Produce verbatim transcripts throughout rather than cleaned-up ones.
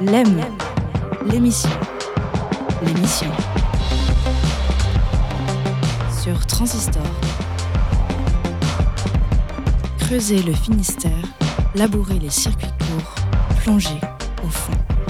L'E M, l'émission. L'émission. Sur Transistor. Creuser le Finistère, labourer les circuits courts, plonger au fond.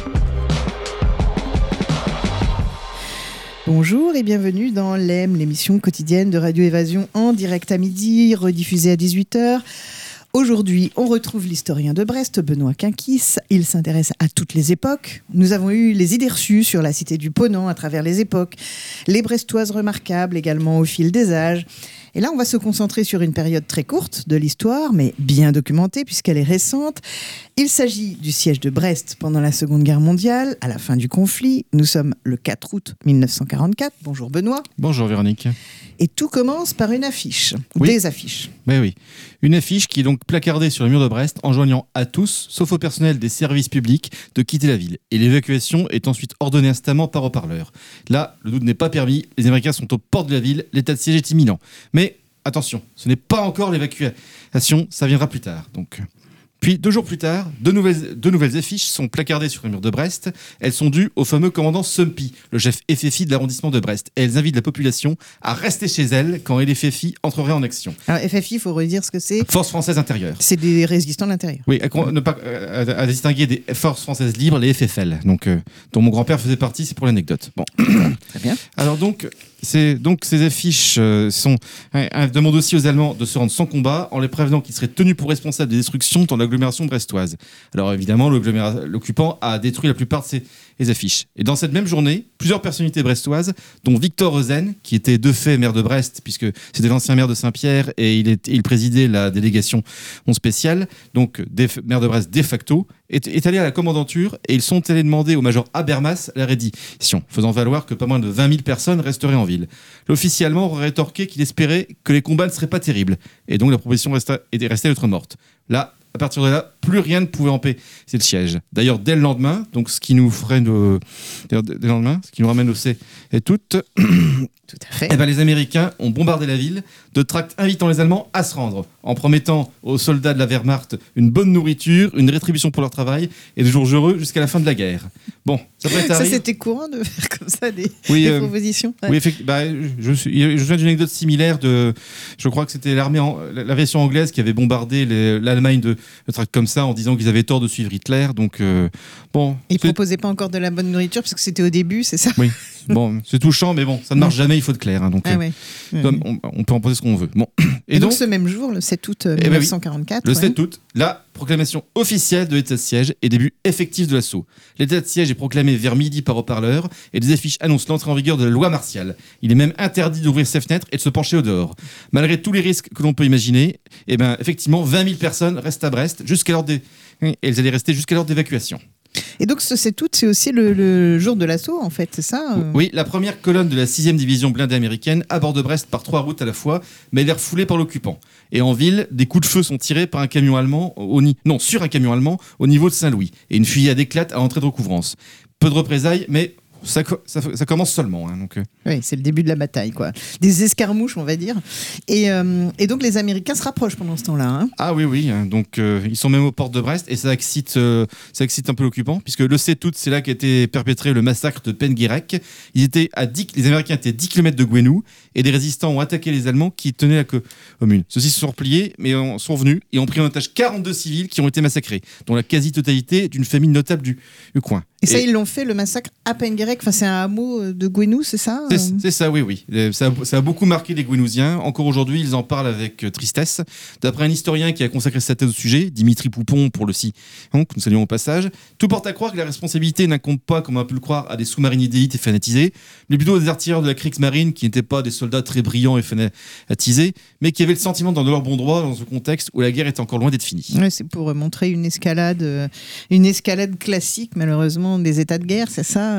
Bonjour et bienvenue dans l'E M, l'émission quotidienne de Radio Évasion en direct à midi, rediffusée à dix-huit heures. Aujourd'hui, on retrouve l'historien de Brest, Benoît Quinquis. Il s'intéresse à toutes les époques. Nous avons eu les idées reçues sur la cité du Ponant à travers les époques, les Brestoises remarquables également au fil des âges. Et là, on va se concentrer sur une période très courte de l'histoire, mais bien documentée puisqu'elle est récente. Il s'agit du siège de Brest pendant la Seconde Guerre mondiale, à la fin du conflit. Nous sommes le quatre août mille neuf cent quarante-quatre. Bonjour Benoît. Bonjour Véronique. Et tout commence par une affiche, oui. des affiches. Ben oui, une affiche qui est donc placardée sur le mur de Brest, enjoignant à tous, sauf au personnel des services publics, de quitter la ville. Et l'évacuation est ensuite ordonnée instamment par haut-parleur. Là, le doute n'est pas permis, les Américains sont aux portes de la ville, l'état de siège est imminent. Mais attention, ce n'est pas encore l'évacuation, ça viendra plus tard. Donc... Puis, deux jours plus tard, deux nouvelles, deux nouvelles affiches sont placardées sur le mur de Brest. Elles sont dues au fameux commandant Sumpy, le chef F F I de l'arrondissement de Brest. Et elles invitent la population à rester chez elle quand les F F I entreraient en action. Alors, F F I, il faut redire ce que c'est. Force française intérieure. C'est des résistants de l'intérieur. Oui, à, ne pas, à, à distinguer des forces françaises libres, les F F L, donc, euh, dont mon grand-père faisait partie, c'est pour l'anecdote. Bon. Très bien. Alors donc... C'est, donc ces affiches euh, sont, hein, demandent aussi aux Allemands de se rendre sans combat en les prévenant qu'ils seraient tenus pour responsables des destructions dans l'agglomération brestoise. Alors évidemment, l'occupant a détruit la plupart de ces les affiches. Et dans cette même journée, plusieurs personnalités brestoises, dont Victor Eusen, qui était de fait maire de Brest, puisque c'était l'ancien maire de Saint-Pierre et il, est, il présidait la délégation spéciale, donc des, maire de Brest de facto, est, est allé à la commandanture et ils sont allés demander au major Habermas la reddition, faisant valoir que pas moins de vingt mille personnes resteraient en ville. L'officier allemand aurait rétorqué qu'il espérait que les combats ne seraient pas terribles et donc la proposition restait, était restée lettre morte. Là, à partir de là, plus rien ne pouvait empêcher le siège. D'ailleurs, dès le lendemain, donc ce qui nous ferait nos... dès le lendemain, ce qui nous ramène au C et toutes, tout à fait. Eh ben, les Américains ont bombardé la ville de tracts invitant les Allemands à se rendre, en promettant aux soldats de la Wehrmacht une bonne nourriture, une rétribution pour leur travail et des jours heureux jusqu'à la fin de la guerre. Bon, ça peut être Ça, c'était courant de faire comme ça des, oui, des euh, propositions. Ouais. Oui, effectivement. Bah, je suis, je me souviens d'une anecdote similaire de, je crois que c'était l'armée, en, l'aviation anglaise qui avait bombardé les, l'Allemagne de, de tracts comme ça en disant qu'ils avaient tort de suivre Hitler. Donc euh, bon. Ils proposaient pas encore de la bonne nourriture parce que c'était au début, c'est ça. Oui. Bon, c'est touchant, mais bon, ça ne marche jamais. Il faut de clair. Hein, donc, ah ouais. euh, on, on peut en penser ce qu'on veut. Bon. Et, et donc, donc ce même jour, le sept août mille neuf cent quarante-quatre. Eh ben oui, le ouais. sept août, la proclamation officielle de l'état de siège et début effectif de l'assaut. L'état de siège est proclamé vers midi par haut-parleur et des affiches annoncent l'entrée en vigueur de la loi martiale. Il est même interdit d'ouvrir ses fenêtres et de se pencher au dehors. Malgré tous les risques que l'on peut imaginer, eh ben, effectivement, vingt mille personnes restent à Brest jusqu'à l'heure des... et elles allaient rester jusqu'à l'heure d'évacuation. Et donc ce sept août, c'est aussi le, le jour de l'assaut, en fait, c'est ça euh... Oui, la première colonne de la sixième division blindée américaine aborde Brest par trois routes à la fois, mais elle est refoulée par l'occupant. Et en ville, des coups de feu sont tirés par un camion allemand, au ni... non, sur un camion allemand au niveau de Saint-Louis. Et une fusillade éclate à l'entrée de recouvrance. Peu de représailles, mais... Ça, ça, ça commence seulement. Hein, donc... Oui, c'est le début de la bataille, quoi. Des escarmouches, on va dire. Et, euh, et donc, les Américains se rapprochent pendant ce temps-là. Hein. Ah oui, oui. Donc, euh, ils sont même aux portes de Brest et ça excite, euh, ça excite un peu l'occupant, puisque le sept août, c'est là qu'a été perpétré le massacre de Penguirec. Ils étaient à dix, les Américains étaient à dix kilomètres de Gouesnou et des résistants ont attaqué les Allemands qui tenaient la commune. Ceux-ci se sont repliés, mais sont venus et ont pris en otage quarante-deux civils qui ont été massacrés, dont la quasi-totalité d'une famille notable du, du coin. Et ça, et... ils l'ont fait, le massacre à Penguirec. Enfin, c'est un hameau de Gouesnou, c'est ça c'est, c'est ça, oui, oui. Ça a, ça a beaucoup marqué les Gouesnousiens. Encore aujourd'hui, ils en parlent avec tristesse. D'après un historien qui a consacré sa thèse au sujet, Dimitri Poupon, pour le C I, donc, nous saluons au passage, tout porte à croire que la responsabilité n'incombe pas, comme on a pu le croire, à des sous-mariniers d'élite et fanatisés, mais plutôt à des artilleurs de la Kriegsmarine qui n'étaient pas des soldats très brillants et fanatisés, mais qui avaient le sentiment dans leur bon droit dans ce contexte où la guerre était encore loin d'être finie. Ouais, c'est pour montrer une escalade, une escalade classique, malheureusement, des états de guerre, c'est ça euh... ah,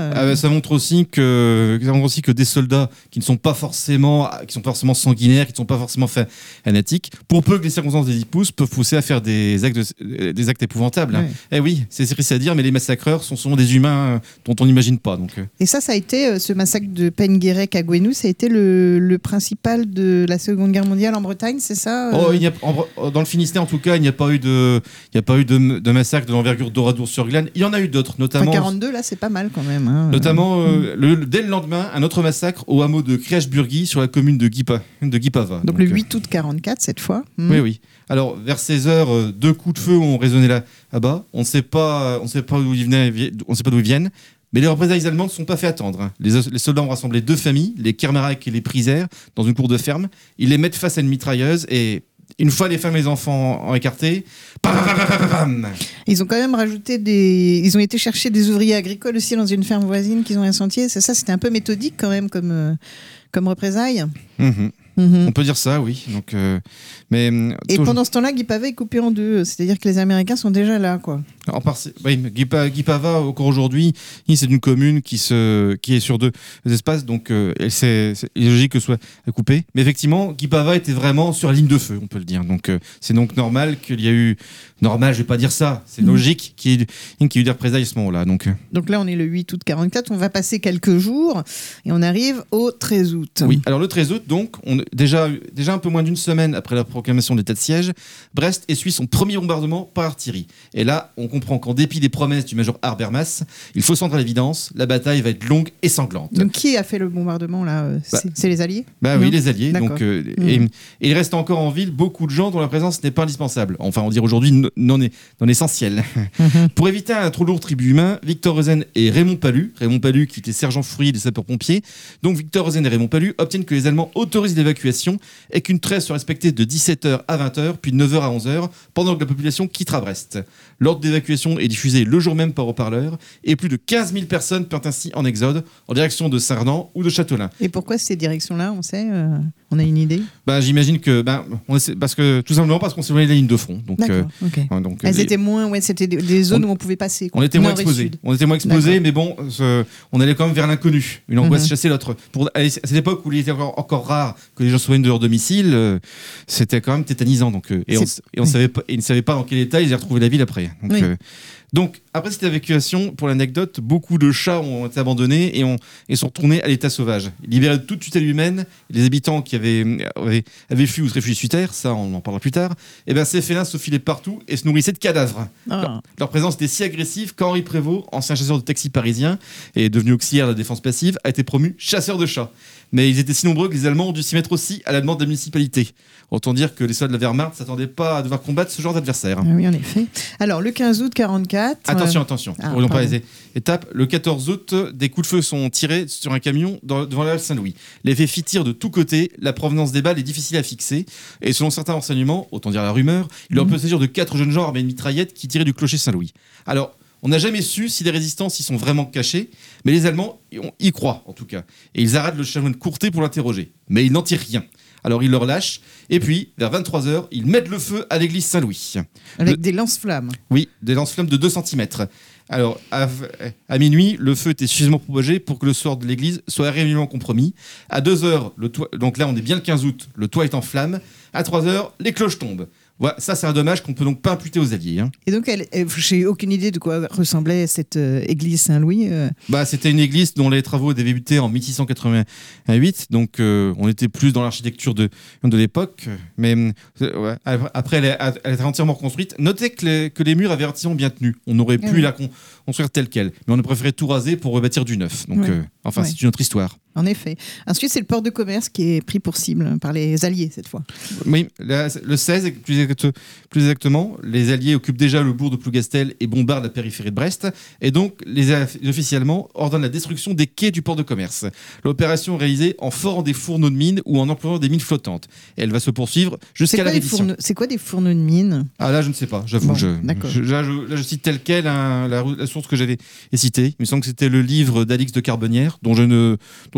ça montre aussi que, ça montre aussi que des soldats qui ne sont pas forcément, qui sont pas forcément sanguinaires, qui ne sont pas forcément fanatiques, pour peu que les circonstances les y poussent, peuvent pousser à faire des actes, de, des actes épouvantables. Hein. Ouais. Eh oui, c'est triste à dire, mais les massacreurs sont souvent des humains dont on n'imagine pas. Donc. Et ça, ça a été, ce massacre de Penguerec à Gouesnou, ça a été le, le principal de la Seconde Guerre mondiale en Bretagne, c'est ça oh, il y a, en, Dans le Finistère, en tout cas, il n'y a pas eu de, il n'y a pas eu de, de massacre de l'envergure d'Oradour-sur-Glane. Il y en a eu d'autres, notamment. Enfin, quarante-deux, là, c'est pas mal quand même. Hein. Notamment, euh, le, le, dès le lendemain, un autre massacre au hameau de Criachburgi sur la commune de, Guipa, de Guipava. Donc, Donc le huit août quarante-quatre, cette fois. Mmh. Oui, oui. Alors, vers seize heures, deux coups de feu ont résonné là, là-bas. On ne sait pas, on sait pas d'où ils venaient, on ne sait pas d'où ils viennent. Mais les représailles allemandes ne sont pas fait attendre. Les, les soldats ont rassemblé deux familles, les Kermarek et les Prisères, dans une cour de ferme. Ils les mettent face à une mitrailleuse et une fois les femmes et les enfants écartés, pam, pam, pam, pam, pam. Ils ont quand même rajouté des. Ils ont été chercher des ouvriers agricoles aussi dans une ferme voisine qu'ils ont incendiée. C'est ça, c'était un peu méthodique quand même comme, euh, comme représailles. Mmh. Mmh. On peut dire ça, oui. Donc, euh, mais, et toujours... pendant ce temps-là, Guipava est coupé en deux. C'est-à-dire que les Américains sont déjà là, quoi. En part... oui, Guipava, Guipava, encore aujourd'hui, c'est une commune qui, se... qui est sur deux espaces, donc euh, c'est logique que ce soit coupé. Mais effectivement, Guipava était vraiment sur la ligne de feu, on peut le dire. Donc euh, c'est donc normal qu'il y a eu... Normal, je vais pas dire ça. C'est mmh. logique qu'il y, ait... qu'il y ait eu des représailles à ce moment-là. Donc... donc là, on est le huit août quarante-quatre. On va passer quelques jours et on arrive au treize août. Oui, alors le treize août, donc, on... déjà, déjà un peu moins d'une semaine après la proclamation de l'état de siège, Brest essuie son premier bombardement par artillerie. Et là, on comprend qu'en dépit des promesses du major Habermas, il faut s'entendre à l'évidence, la bataille va être longue et sanglante. Donc qui a fait le bombardement là bah, C'est les Alliés Bah non oui, les Alliés. Donc, euh, mmh. et, et il reste encore en ville beaucoup de gens dont la présence n'est pas indispensable. Enfin, on dirait aujourd'hui non, non essentiel. Mmh. Pour éviter un trop lourd tribut humain, Victor Eusen et Raymond Pallu, Raymond Pallu qui était sergent fourrier des sapeurs-pompiers, donc Victor Eusen et Raymond Pallu obtiennent que les Allemands autorisent l'évacuation et qu'une trêve soit respectée de dix-sept heures à vingt heures, puis de neuf heures à onze heures, pendant que la population quittera Brest. L'ordre d'évacuation est diffusé le jour même par haut-parleur et plus de quinze mille personnes partent ainsi en exode en direction de Saint-Renan ou de Châtelain. Et pourquoi ces directions-là, on sait euh, On a une idée bah, J'imagine que, bah, on essaie, parce que tout simplement parce qu'on s'est éloigné de la ligne de front. Donc, euh, okay. donc elles les... étaient moins, ouais, c'était des, des zones on, où on pouvait passer. Quoi. On était moins exposés. On était moins exposés, mais bon, ce, on allait quand même vers l'inconnu. Une angoisse mm-hmm. chassait l'autre. Pour à cette époque où il était encore, encore rare que les gens soient de leur domicile, euh, c'était quand même tétanisant. Donc, euh, et, on, et on oui. savait pas, et ils ne savaient pas dans quel état ils allaient retrouver la ville après. Donc, oui. euh, Donc, après cette évacuation, pour l'anecdote, beaucoup de chats ont été abandonnés et, ont, et sont retournés à l'état sauvage. Libérés de toute tutelle humaine, les habitants qui avaient, avaient, avaient fui ou se réfugiés sur terre, ça on en parlera plus tard, et ben ces félins se filaient partout et se nourrissaient de cadavres. Ah. Leur, leur présence était si agressive qu'Henri Prévost, ancien chasseur de taxi parisien et devenu auxiliaire de la défense passive, a été promu chasseur de chats. Mais ils étaient si nombreux que les Allemands ont dû s'y mettre aussi à la demande de la municipalité. Autant dire que les soldats de la Wehrmacht ne s'attendaient pas à devoir combattre ce genre d'adversaire. Ah oui, en effet. Alors, le quinze août quarante-quatre... Attention, euh... attention. Ah, n'oublions pas les étapes. Le quatorze août, des coups de feu sont tirés sur un camion dans, devant la halle Saint-Louis. Les faits tirent de tous côtés. La provenance des balles est difficile à fixer. Et selon certains renseignements, autant dire la rumeur, il mmh. peut s'agir de quatre jeunes gens armés de mitraillettes qui tiraient du clocher Saint-Louis. Alors... on n'a jamais su si les résistants y sont vraiment cachés, mais les Allemands y croient en tout cas. Et ils arrêtent le chanoine de Courtet pour l'interroger. Mais ils n'en tirent rien. Alors ils le relâchent, et puis, vers vingt-trois heures, ils mettent le feu à l'église Saint-Louis. Avec le... des lance-flammes. Oui, des lance-flammes de deux centimètres. Alors, à, à minuit, le feu était suffisamment propagé pour que le sort de l'église soit réellement compromis. À deux heures, le toit... donc là on est bien le quinze août, le toit est en flammes. À trois heures, les cloches tombent. Voilà, ça c'est un dommage qu'on peut donc pas imputer aux Alliés. Hein. Et donc, elle, elle, j'ai aucune idée de quoi ressemblait cette euh, église Saint-Louis. Euh... Bah, c'était une église dont les travaux avaient débuté en mille six cent quatre-vingt-huit, donc euh, on était plus dans l'architecture de, de l'époque. Mais euh, ouais, après, elle a, elle a été entièrement reconstruite. Notez que les, que les murs avaient relativement bien tenu. On aurait pu mmh. la con, construire telle quelle, mais on a préféré tout raser pour rebâtir du neuf. Donc, ouais. euh, enfin, ouais. c'est une autre histoire. En effet. Ensuite, c'est le port de commerce qui est pris pour cible par les Alliés cette fois. Oui, la, le seize, plus, exact, plus exactement, les Alliés occupent déjà le bourg de Plougastel et bombardent la périphérie de Brest. Et donc, les, les officiers allemands ordonnent la destruction des quais du port de commerce. L'opération est réalisée en forant des fourneaux de mines ou en employant des mines flottantes. Et elle va se poursuivre jusqu'à la reddition. Fourneaux, c'est quoi des fourneaux de mines ? Ah là, je ne sais pas, j'avoue. Bon, je, je, là, je, là, je cite tel quel hein, la, la source que j'avais citée. Il me semble que c'était le livre d'Alix de Carbonnière, dont je ne... Dont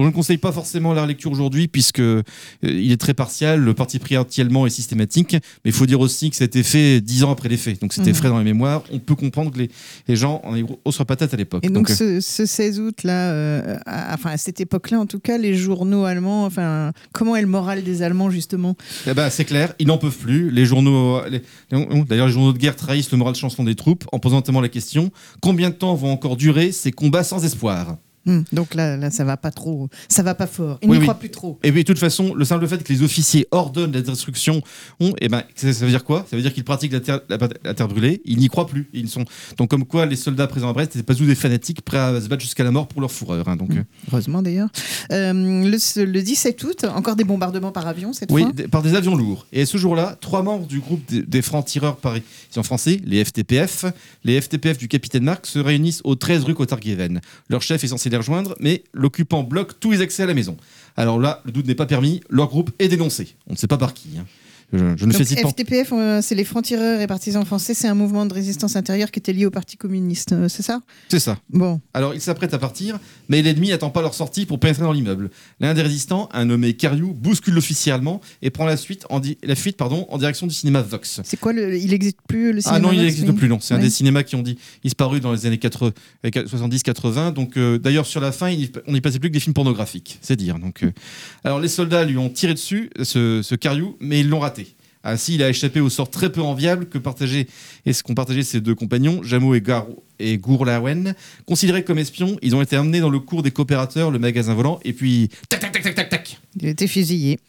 ne conseille pas forcément la lecture aujourd'hui puisque euh, il est très partial, le parti pris entièrement est systématique, mais il faut dire aussi que ça a été fait dix ans après les faits, donc c'était mmh. frais dans les mémoires. On peut comprendre que les, les gens en avaient hausse sur patate à l'époque. Et donc, donc ce, ce seize août là, euh, à, enfin à cette époque-là en tout cas, les journaux allemands, enfin comment est le moral des Allemands justement? Eh ben c'est clair, ils n'en peuvent plus. Les journaux, les, d'ailleurs les journaux de guerre trahissent le moral chancelant des troupes en posant notamment la question: combien de temps vont encore durer ces combats sans espoir? Mmh, donc là, là, ça va pas trop, ça va pas fort. Ils oui, n'y oui. croient plus trop. Et puis de toute façon, le simple fait que les officiers ordonnent la destruction, ont, eh ben, ça, ça veut dire quoi? Ça veut dire qu'ils pratiquent la terre, la, la terre brûlée. Ils n'y croient plus. Ils sont donc comme quoi les soldats présents à Brest n'étaient pas tous des fanatiques prêts à se battre jusqu'à la mort pour leur fourreur. Hein, donc mmh. Heureusement d'ailleurs. Euh, le, le dix-sept août, encore des bombardements par avion cette oui, fois. Oui, par des avions lourds. Et ce jour-là, trois membres du groupe des, des francs-tireurs parisiens français, les F T P F, les F T P F du capitaine Marc, se réunissent au treize rue Cotarguéven. Leur chef est censé les rejoindre, mais l'occupant bloque tous les accès à la maison. Alors là, le doute n'est pas permis, leur groupe est dénoncé. On ne sait pas par qui. Hein. Je, je ne Donc, fais pas. F T P F, euh, c'est les francs-tireurs et partisans français, c'est un mouvement de résistance intérieure qui était lié au Parti communiste, euh, c'est ça? C'est ça. Bon. Alors ils s'apprêtent à partir, mais l'ennemi n'attend pas leur sortie pour pénétrer dans l'immeuble. L'un des résistants, un nommé Cariou, bouscule l'officier allemand et prend la, suite en di- la fuite pardon, en direction du cinéma Vox. C'est quoi, le, il n'existe plus le cinéma Ah non, Vox, il n'existe mais... plus, non. C'est oui. un des cinémas qui ont dit, disparu dans les années soixante-dix quatre-vingts. Donc euh, d'ailleurs, sur la fin, il, on n'y passait plus que des films pornographiques, c'est dire. Donc, euh, alors les soldats lui ont tiré dessus, ce, ce Cariou, mais ils l'ont raté. Ainsi, il a échappé au sort très peu enviable que partageaient, et ce qu'ont partagé ses deux compagnons, Jameau et, Gar- et Gourlaouen. Considérés comme espions, ils ont été emmenés dans le cours des coopérateurs, le magasin volant, et puis tac tac tac tac tac tac. Il a été fusillé.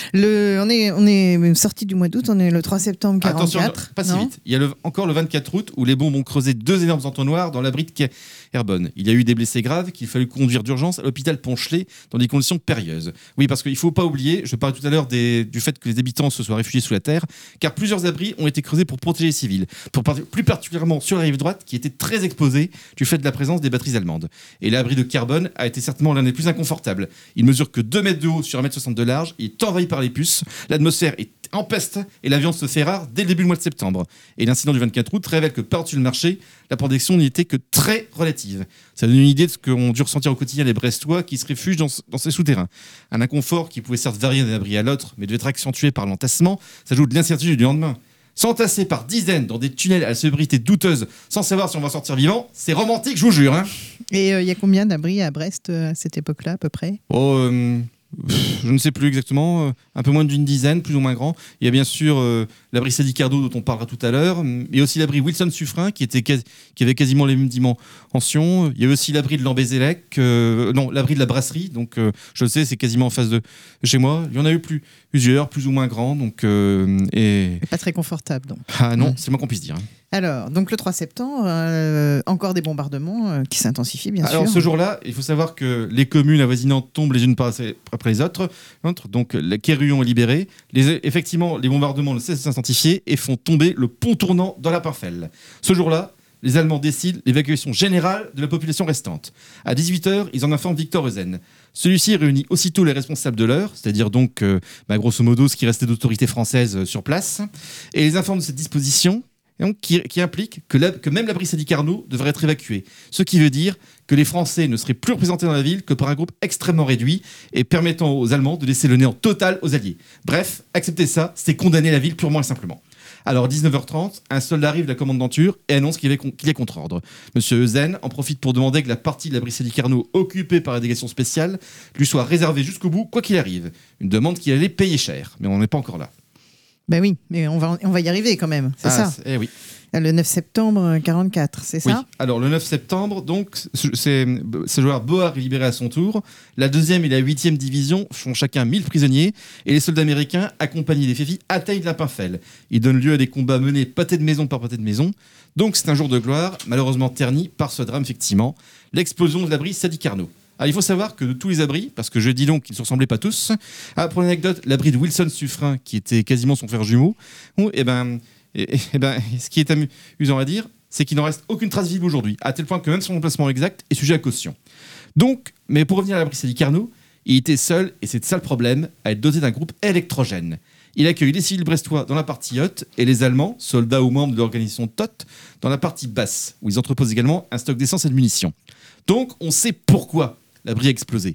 Le, on est, on est sorti du mois d'août, on est le trois septembre quarante-quatre. Attention, pas si vite. Il y a le, encore le vingt-quatre août où les bombes ont creusé deux énormes entonnoirs dans l'abri de Carbone. Il y a eu des blessés graves qu'il fallut conduire d'urgence à l'hôpital Ponchelet dans des conditions périlleuses. Oui, parce qu'il ne faut pas oublier, je parlais tout à l'heure des, du fait que les habitants se soient réfugiés sous la terre, car plusieurs abris ont été creusés pour protéger les civils, pour, plus particulièrement sur la rive droite qui était très exposée du fait de la présence des batteries allemandes. Et l'abri de Carbone a été certainement l'un des plus inconfortables. Il mesure que deux mètres de haut sur un mètre soixante de large, il est envahi par les puces, l'atmosphère est en peste et la viande se fait rare dès le début du mois de septembre. Et l'incident du vingt-quatre août révèle que par-dessus le marché, la protection n'y était que très relative. Ça donne une idée de ce qu'ont dû ressentir au quotidien les Brestois qui se réfugient dans, dans ces souterrains. Un inconfort qui pouvait certes varier d'un abri à l'autre, mais devait être accentué par l'entassement, s'ajoute l'incertitude du lendemain. S'entasser par dizaines dans des tunnels à la sobriété douteuse, sans savoir si on va sortir vivant, c'est romantique, je vous jure. Hein. Et il euh, y a combien d'abris à Brest euh, à cette époque-là, à peu près? Oh, euh, je ne sais plus exactement, euh, un peu moins d'une dizaine, plus ou moins grand. Il y a bien sûr euh, l'abri Sadi-Carnot dont on parlera tout à l'heure, mais aussi l'abri Wilson-Suffren qui, était quasi, qui avait quasiment les mêmes dimensions. Il y a aussi l'abri de Lambézélec, euh, non, l'abri de la brasserie, donc euh, je le sais, c'est quasiment en face de chez moi. Il y en a eu plus, plusieurs, plus ou moins grands. Donc, euh, et... Pas très confortable donc. Ah non, mmh. c'est le moins qu'on puisse dire. Hein. Alors, donc le trois septembre, euh, encore des bombardements euh, qui s'intensifient, bien Alors, sûr. Alors, ce jour-là, il faut savoir que les communes avoisinantes tombent les unes après les autres. Donc, la Quéruillon est libérée. Les, effectivement, les bombardements ne cessent de s'intensifier et font tomber le pont tournant dans la Pinfel. Ce jour-là, les Allemands décident l'évacuation générale de la population restante. À dix-huit heures, ils en informent Victor Eusen. Celui-ci réunit aussitôt les responsables de l'heure, c'est-à-dire donc, euh, bah, grosso modo, ce qui restait d'autorité française euh, sur place, et les informe de cette disposition. Donc, qui, qui implique que, la, que même l'abri Sadi-Carnot devrait être évacué. Ce qui veut dire que les Français ne seraient plus représentés dans la ville que par un groupe extrêmement réduit et permettant aux Allemands de laisser le néant total aux Alliés. Bref, accepter ça, c'est condamner la ville purement et simplement. Alors, à dix-neuf heures trente, un soldat arrive de la commandanture et annonce qu'il, avait, qu'il est contre ordre. Monsieur Eusen en profite pour demander que la partie de l'abri Sadi-Carnot occupée par la délégation spéciale lui soit réservée jusqu'au bout, quoi qu'il arrive. Une demande qu'il allait payer cher, mais on n'en est pas encore là. Ben oui, mais on va, on va y arriver quand même, c'est ah, ça c'est, eh oui. Le neuf septembre quarante-quatre, c'est oui. ça? Alors le neuf septembre, donc, c'est, ce joueur Boar est libéré à son tour. La deuxième et la huitième division font chacun mille prisonniers et les soldats américains, accompagnés des Féfis, atteignent la Pinfel. Ils donnent lieu à des combats menés pâté de maison par pâté de maison. Donc c'est un jour de gloire, malheureusement terni par ce drame, effectivement, l'explosion de l'abri Sadi-Carnot. Alors, il faut savoir que de tous les abris, parce que je dis donc qu'ils ne se ressemblaient pas tous, ah, pour l'anecdote, l'abri de Wilson-Suffren, qui était quasiment son frère jumeau, oh, et ben, et, et ben, ce qui est amusant à dire, c'est qu'il n'en reste aucune trace visible aujourd'hui, à tel point que même son emplacement exact est sujet à caution. Donc, mais pour revenir à l'abri Sadi-Carnot, il était seul, et c'est ça le problème, à être doté d'un groupe électrogène. Il accueille les civils brestois dans la partie haute et les Allemands, soldats ou membres de l'organisation T O T, dans la partie basse, où ils entreposent également un stock d'essence et de munitions. Donc, on sait pourquoi l'abri a explosé.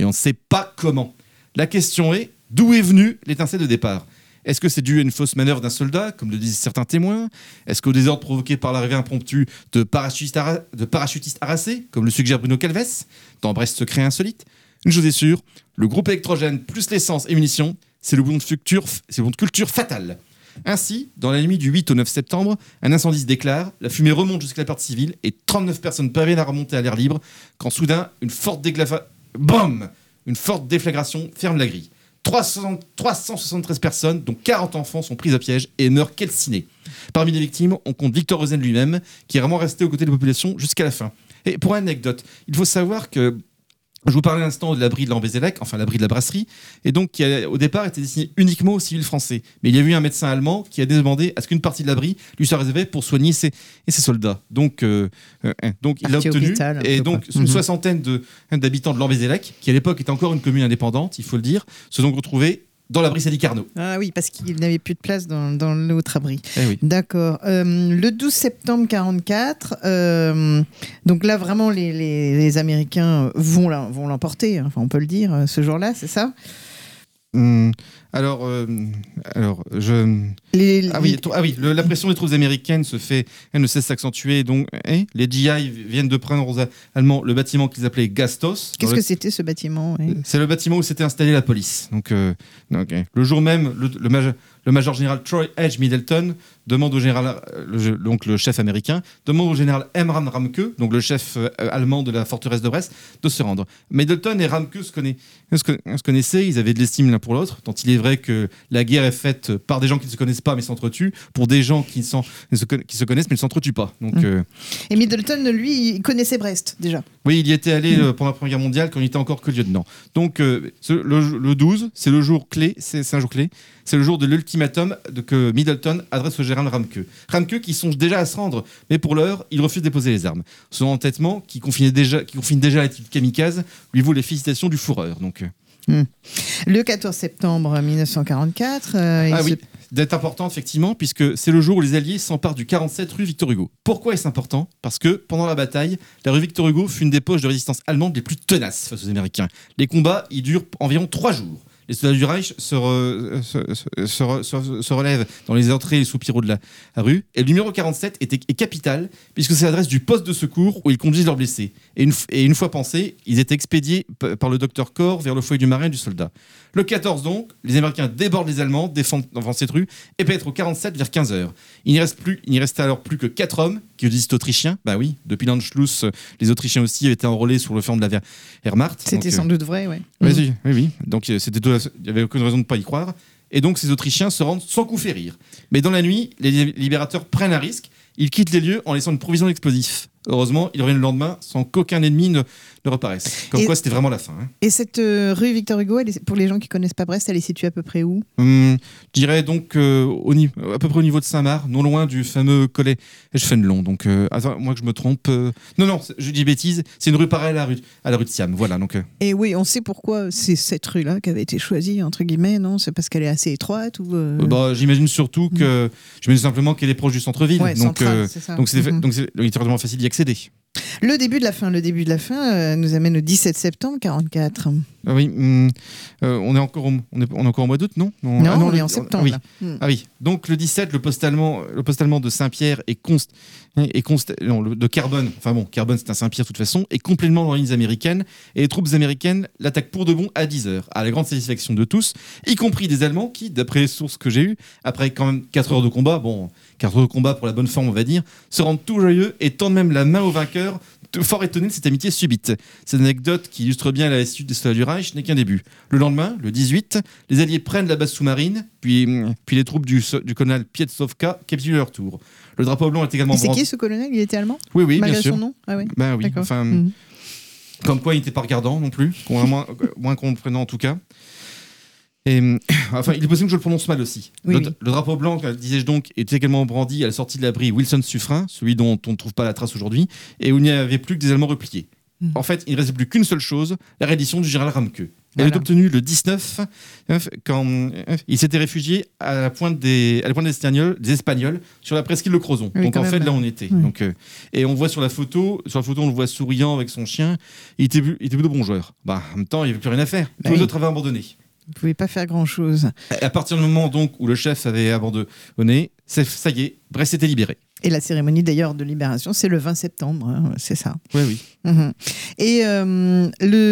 et on ne sait pas comment. La question est, d'où est venue l'étincelle de départ ? Est-ce que c'est dû à une fausse manœuvre d'un soldat, comme le disent certains témoins ? Est-ce qu'au désordre provoqué par l'arrivée impromptue de parachutistes, hara- de parachutistes harassés, comme le suggère Bruno Calves, dans Brest secret insolite ? Une chose est sûre, le groupe électrogène plus l'essence et munitions, c'est le bouillon de culture, c'est le bouillon de culture fatal. Ainsi, dans la nuit du huit au neuf septembre, un incendie se déclare, la fumée remonte jusqu'à la partie civile et trente-neuf personnes parviennent à remonter à l'air libre quand soudain, une forte déglafa... Bam ! Une forte déflagration ferme la grille. trois cent soixante-treize personnes, dont quarante enfants, sont prises à piège et meurent calcinés. Parmi les victimes, on compte Victor Rosen lui-même, qui est vraiment resté aux côtés de la population jusqu'à la fin. Et pour anecdote, il faut savoir que je vous parlais à l'instant de l'abri de l'Ambézélec, enfin l'abri de la brasserie, et donc qui a, au départ était destiné uniquement aux civils français. Mais il y a eu un médecin allemand qui a demandé à ce qu'une partie de l'abri lui soit réservée pour soigner ses, et ses soldats. Donc, euh, euh, donc il l'a obtenu. Hôpital, et donc quoi. une Mm-hmm. soixantaine de, d'habitants de l'Ambézélec, qui à l'époque était encore une commune indépendante, il faut le dire, se sont retrouvés dans l'abri Sadi Carnot. Ah oui, parce qu'il n'avait plus de place dans, dans l'autre abri. Eh oui. D'accord. Euh, le douze septembre quarante-quatre, euh, donc là vraiment les, les, les Américains vont, la, vont l'emporter, hein, enfin on peut le dire, ce jour-là, c'est ça ? Hum, alors, euh, alors, je. Les, Ah oui, ah oui le, la pression des troupes américaines se fait, elle ne cesse s'accentuer. Donc, hein, les G I viennent de prendre aux Allemands le bâtiment qu'ils appelaient Gastos. Qu'est-ce le... que c'était ce bâtiment ? Oui. C'est le bâtiment où s'était installée la police. Donc, euh, donc hein, le jour même, le, le, major, le major général Troy H. Middleton demande au général, le, donc le chef américain, demande au général Emran Ramke, donc le chef euh, allemand de la forteresse de Brest, de se rendre. Middleton et Ramke se, connaît, se, se connaissaient, ils avaient de l'estime l'un pour l'autre, tant il est vrai que la guerre est faite par des gens qui ne se connaissent pas mais s'entretuent, pour des gens qui, sont, qui se connaissent mais ne s'entretuent pas. Donc, mmh. euh... Et Middleton, lui, il connaissait Brest déjà. Oui, il y était allé mmh. euh, pendant la Première Guerre mondiale quand il était encore que lieutenant. Donc euh, ce, le, le douze, c'est le jour clé, c'est, c'est un jour clé, c'est le jour de l'ultimatum de, que Middleton adresse au général Ramke. Ramke qui songe déjà à se rendre, mais pour l'heure, il refuse de déposer les armes. Son entêtement, qui confine déjà, qui confine déjà l'attitude kamikaze, lui vaut les félicitations du fourreur. Donc, euh... mmh. Le quatorze septembre mille neuf cent quarante-quatre... Euh, ah il oui, se... d'être important effectivement, puisque c'est le jour où les Alliés s'emparent du quarante-sept rue Victor Hugo. Pourquoi est-ce important ? Parce que pendant la bataille, la rue Victor Hugo fut une des poches de résistance allemande les plus tenaces face aux Américains. Les combats y durent environ trois jours. Les soldats du Reich se, re, se, se, se, se, se relèvent dans les entrées et les soupiraux de la rue. Et le numéro quarante-sept est, est capital, puisque c'est l'adresse du poste de secours où ils conduisent leurs blessés. Et une, et une fois pensés, ils étaient expédiés p- par le docteur Corps vers le foyer du marin et du soldat. Le quatorze donc, les Américains débordent les Allemands, défendent devant cette rue, et pénètrent au quarante-sept vers quinze heures. Il n'y reste plus, il n'y restait alors plus que quatre hommes, qui disent autrichiens. Bah oui, depuis l'Anschluss, les Autrichiens aussi avaient été enrôlés sur le flanc de la Wehrmacht. C'était donc, sans euh... doute vrai, oui. Oui, oui, oui. Donc c'était tout, il n'y avait aucune raison de ne pas y croire. Et donc ces Autrichiens se rendent sans coup férir. Mais dans la nuit, les libérateurs prennent un risque. Ils quittent les lieux en laissant une provision d'explosifs. Heureusement, ils reviennent le lendemain sans qu'aucun ennemi ne, ne reparaisse. Comme et, quoi, c'était vraiment la fin. Hein. Et cette euh, rue Victor Hugo, elle est, pour les gens qui ne connaissent pas Brest, elle est située à peu près où ? hum, Je dirais donc euh, au, à peu près au niveau de Saint-Marc, non loin du fameux collet Fénelon. Donc, euh, attends, moi que je me trompe. Euh... Non, non, je dis bêtise. C'est une rue pareille à la rue, à la rue de Siam. Voilà. Donc, euh... Et oui, on sait pourquoi c'est cette rue-là qui avait été choisie, entre guillemets, non ? C'est parce qu'elle est assez étroite ou euh... bah, j'imagine surtout que. Mmh. J'imagine simplement qu'elle est proche du centre-ville. Ouais, donc, central, euh, c'est ça. donc, c'est, mmh. donc, c'est littéralement facile d'y accéder. Le début de la fin, le début de la fin euh, nous amène au dix-sept septembre quarante-quatre. Ah oui, hum, euh, on est encore au, on est, on est encore au mois d'août, non Non, non ah non on le, est en septembre. Ah oui. Mmh. ah oui, donc le dix-sept, le poste allemand, le poste allemand de Saint-Pierre est const, est const, non, le, de Carbone. Enfin bon, Carbone c'est un Saint-Pierre de toute façon, est complètement dans les lignes américaines et les troupes américaines l'attaquent pour de bon à dix heures, à la grande satisfaction de tous, y compris des Allemands qui, d'après les sources que j'ai eues, après quand même quatre heures de combat, bon, quatre heures de combat pour la bonne forme on va dire, se rendent tout joyeux et tendent même la main au vainqueur, fort étonné de cette amitié subite. Cette anecdote qui illustre bien la lassitude des soldats du Reich n'est qu'un début. Le lendemain, le dix-huit, les Alliés prennent la base sous-marine, puis, puis les troupes du, du colonel Pietrzówka capturent leur tour. Le drapeau blanc est également... Et c'est brandi... qui ce colonel ? Il était allemand ? Oui, oui, malgré bien sûr. Son nom ? Ah oui. Ben oui, D'accord. enfin... Mmh. Comme quoi, il n'était pas regardant non plus, moins, moins comprenant en tout cas. Et, enfin, il est possible que je le prononce mal aussi. Oui, le, oui. le drapeau blanc, disais-je donc, est également brandi à la sortie de l'abri Wilson-Suffren, celui dont on ne trouve pas la trace aujourd'hui, et où il n'y avait plus que des Allemands repliés. Mmh. En fait, il ne restait plus qu'une seule chose, la reddition du général Ramke. Elle Voilà. est obtenue le dix-neuf, quand ils s'étaient réfugiés à la pointe des, à la pointe des Espagnols, des Espagnols sur la presqu'île de Crozon. Oui, Donc quand en même, fait, là, là. on était. Oui. Donc, euh, et on voit sur la photo, sur la photo, on le voit souriant avec son chien. Il était, il était plutôt bon joueur. Bah, en même temps, il n'y avait plus rien à faire. Tous Bah les oui. autres avaient abandonné. Vous pouvez pas faire grand-chose. À partir du moment donc où le chef avait abandonné, c'est- ça y est, Brest était libéré. Et la cérémonie d'ailleurs de libération, c'est le vingt septembre, hein, c'est ça. Oui, oui. Mhm. Et euh,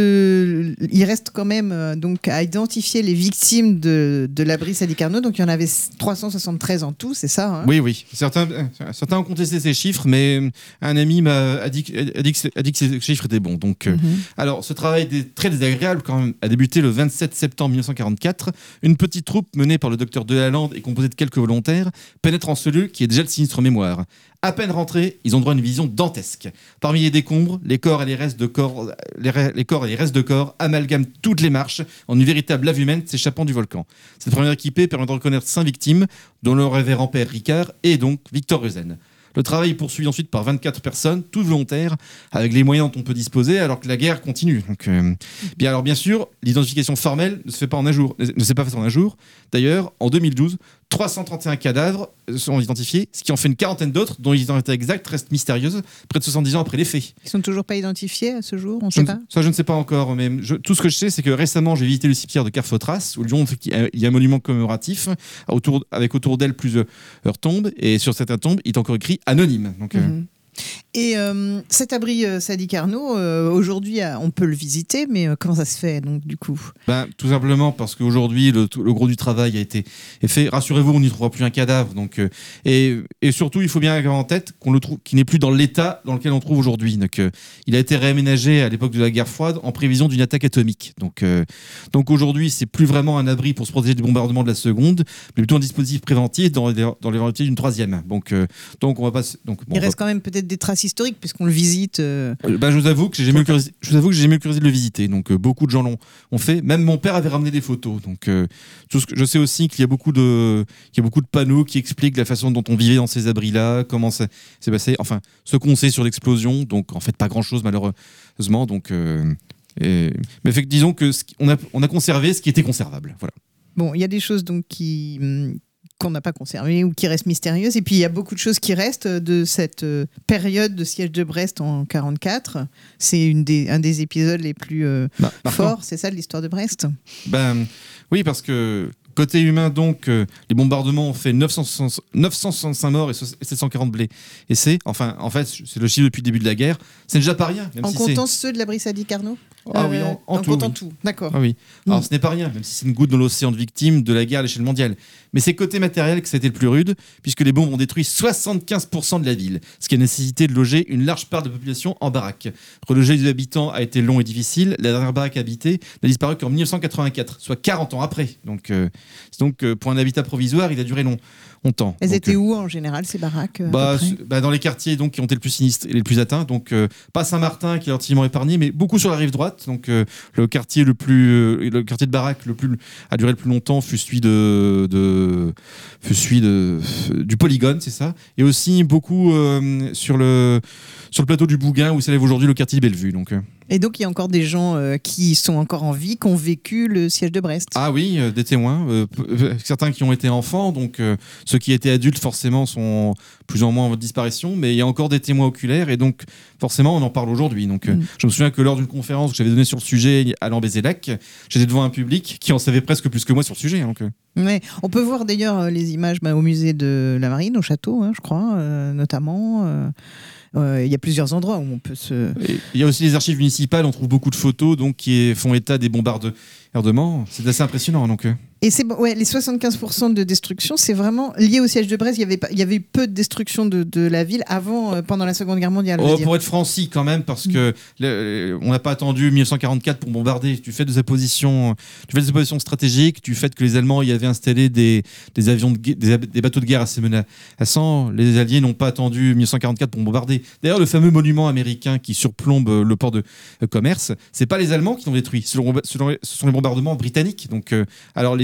le, il reste quand même euh, donc à identifier les victimes de, de l'abri Sadi Carnot. Donc il y en avait trois cent soixante-treize en tout, c'est ça, hein? Oui, oui. Certains, euh, certains ont contesté ces chiffres, mais un ami m'a a dit, que- a dit, que, a dit que ces chiffres étaient bons. Donc, euh, Mhm. alors, ce travail des- très désagréable quand même a débuté le vingt-sept septembre mille neuf cent quarante-quatre. Une petite troupe menée par le docteur Delalande et composée de quelques volontaires pénètre en ce lieu qui est déjà le sinistre mémoire. À peine rentrés, ils ont droit à une vision dantesque. Parmi les décombres, les corps et les restes de corps, les, re- les corps et les restes de corps amalgament toutes les marches en une véritable lave humaine s'échappant du volcan. Cette première équipée permet de reconnaître cinq victimes, dont le révérend père Ricard et donc Victor Eusen. Le travail est poursuivi ensuite par vingt-quatre personnes, toutes volontaires, avec les moyens dont on peut disposer, alors que la guerre continue. Donc, euh, bien, alors bien sûr, l'identification formelle ne se fait pas en un jour, ne s'est pas faite en un jour. D'ailleurs, en deux mille douze, trois cent trente et un cadavres sont identifiés, ce qui en fait une quarantaine d'autres, dont l'identité exacte reste mystérieuse, près de soixante-dix ans après les faits. Ils sont toujours pas identifiés à ce jour, on ne Je sait ne- pas. ça, je ne sais pas encore, mais je- tout ce que je sais, c'est que récemment, j'ai visité le cimetière de Carfotras, où Lyon, il y a un monument commémoratif, autour, avec autour d'elle plusieurs tombes, et sur certaines tombes, il est encore écrit anonyme. Donc, euh, Mhm. Et euh, cet abri euh, Sadi Carnot, euh, aujourd'hui, euh, on peut le visiter, mais euh, comment ça se fait donc du coup? Ben, tout simplement parce qu'aujourd'hui, le, tout- le gros du travail a été est fait. Rassurez-vous, on n'y trouvera plus un cadavre. Donc, euh, et, et surtout, il faut bien avoir en tête qu'on le trouve, qu'il n'est plus dans l'état dans lequel on le trouve aujourd'hui. Donc, euh, il a été réaménagé à l'époque de la guerre froide en prévision d'une attaque atomique. Donc, euh, donc aujourd'hui, c'est plus vraiment un abri pour se protéger des bombardements de la seconde, mais plutôt un dispositif préventif dans, les- dans l'éventualité d'une troisième. Donc, euh, donc on va pas. se- Donc, bon, Il on va- reste quand même peut-être des traces historiques puisqu'on le visite. euh, Euh, ben, je vous avoue que j'ai jamais eu le curiosité- je vous avoue que j'ai jamais eu le curiosité de le visiter. Donc euh, beaucoup de gens l'ont ont fait. Même mon père avait ramené des photos. Donc euh, tout ce que je sais aussi qu'il y a beaucoup de qu'il y a beaucoup de panneaux qui expliquent la façon dont on vivait dans ces abris-là, comment ça s'est passé. Enfin, ce qu'on sait sur l'explosion. Donc en fait pas grand-chose malheureusement. Donc euh, et- mais fait que disons que ce qui- on a on a conservé ce qui était conservable. Voilà. Bon, il y a des choses donc qui hum, qu'on n'a pas conservées ou qui restent mystérieuses. Et puis il y a beaucoup de choses qui restent de cette euh, période de siège de Brest en quarante-quatre. C'est une des, un des épisodes les plus euh, Bah, marquant. forts, c'est ça, de l'histoire de Brest. Ben oui, parce que côté humain, donc, euh, les bombardements ont fait neuf cent soixante neuf cent soixante-cinq morts et so- et sept cent quarante blés. Et c'est, enfin, en fait, c'est le chiffre depuis le début de la guerre. C'est déjà pas rien. Même En si comptant c'est... ceux de l'abri Sadi Carnot? Ah oui, en- en tout, comptant oui. tout, d'accord. Ah oui. Alors Mm. ce n'est pas rien, même si c'est une goutte dans l'océan de victimes de la guerre à l'échelle mondiale. Mais c'est côté matériel que ça a été le plus rude, puisque les bombes ont détruit soixante-quinze pour cent de la ville, ce qui a nécessité de loger une large part de la population en baraque. Reloger les habitants a été long et difficile. La dernière baraque habitée n'a disparu qu'en mille neuf cent quatre-vingt-quatre, soit quarante ans après. Donc, euh, donc euh, pour un habitat provisoire, il a duré long, longtemps. Elles Donc, étaient euh, où en général, ces baraques? à peu bah, près su- bah, dans les quartiers donc, qui ont été le plus sinistres et les plus atteints. Donc, euh, pas Saint-Martin qui est relativement épargné, mais beaucoup sur la rive droite. Donc, euh, le quartier le plus, euh, le quartier de Baraque le plus a duré le plus longtemps fut celui de, de fut celui de du Polygone, c'est ça. Et aussi beaucoup euh, sur le sur le plateau du Bougain où s'élève aujourd'hui le quartier de Bellevue. Donc, euh, Et donc il y a encore des gens euh, qui sont encore en vie, qui ont vécu le siège de Brest. ah oui, euh, des témoins, euh, p- euh, certains qui ont été enfants, donc euh, ceux qui étaient adultes forcément sont plus ou moins en voie de disparition, mais il y a encore des témoins oculaires et donc forcément on en parle aujourd'hui. Donc euh, Mm. je me souviens que lors d'une conférence que j'avais donnée sur le sujet à Lambézélac, j'étais devant un public qui en savait presque plus que moi sur le sujet. Donc, euh. Ouais. On peut voir d'ailleurs euh, les images bah, au musée de la Marine, au château, hein, je crois, euh, notamment. euh, euh, Il y a plusieurs endroits où on peut se... Et il y a aussi les archives municipales, on trouve beaucoup de photos donc, qui font état des bombardements. C'est assez impressionnant. Donc, euh. Et c'est bon, ouais, les soixante-quinze pour cent de destruction, c'est vraiment lié au siège de Brest. Il y avait, pas, il y avait eu peu de destruction de, de la ville avant, euh, pendant la Seconde Guerre mondiale. je veux Oh, dire. pour être franc, si, quand même, parce que le- on n'a pas attendu mille neuf cent quarante-quatre pour bombarder. Du fait de sa position, du fait de sa position stratégique, du fait que les Allemands y avaient installé des, des avions, de, gue- des, des bateaux de guerre assez menaçants, les Alliés n'ont pas attendu mille neuf cent quarante-quatre pour bombarder. D'ailleurs, le fameux monument américain qui surplombe le port de euh, commerce, c'est pas les Allemands qui l'ont détruit, ce sont, ce sont les bombardements britanniques. Donc, euh, alors les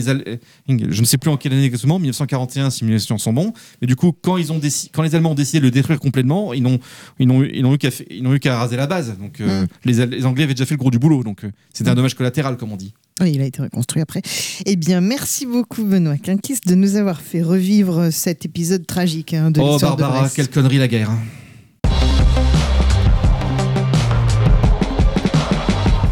les Al- je ne sais plus en quelle année exactement, mille neuf cent quarante et un, si mes souvenirs sont bons. Mais du coup, quand ils ont déci- quand les Allemands ont décidé de le détruire complètement, ils n'ont ils n'ont ils n'ont eu qu'à fa- ils n'ont eu qu'à raser la base. Donc euh, Mm. les, Al- les Anglais avaient déjà fait le gros du boulot. Donc euh, c'était un Mm. dommage collatéral, comme on dit. Oui, il a été reconstruit après. Eh bien, merci beaucoup Benoît Quincquis de nous avoir fait revivre cet épisode tragique hein, de Oh l'histoire de Barbara, Brest. quelle connerie la guerre. Hein.